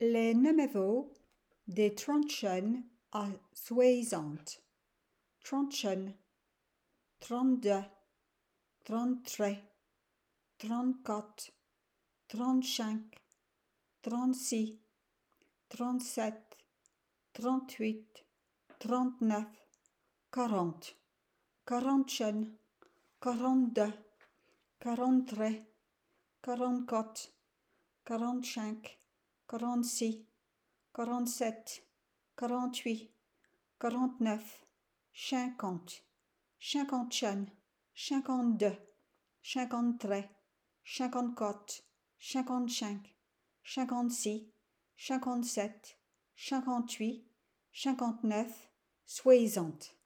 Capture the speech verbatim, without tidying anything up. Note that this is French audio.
Les numéros de trente à soixante. trente, trente-deux, trente-trois, trente-quatre, trente-cinq, trente-six, trente-sept, trente-huit, trente-neuf, quarante. quarante-un, quarante-deux, quarante-trois, quarante-quatre, quarante-cinq, quarante-six, quarante-sept, quarante-huit, quarante-neuf, cinquante. cinquante-un, cinquante-deux, cinquante-trois, cinquante-quatre, cinquante-cinq, cinquante-six, cinquante-sept, cinquante-huit, cinquante-neuf, soixante.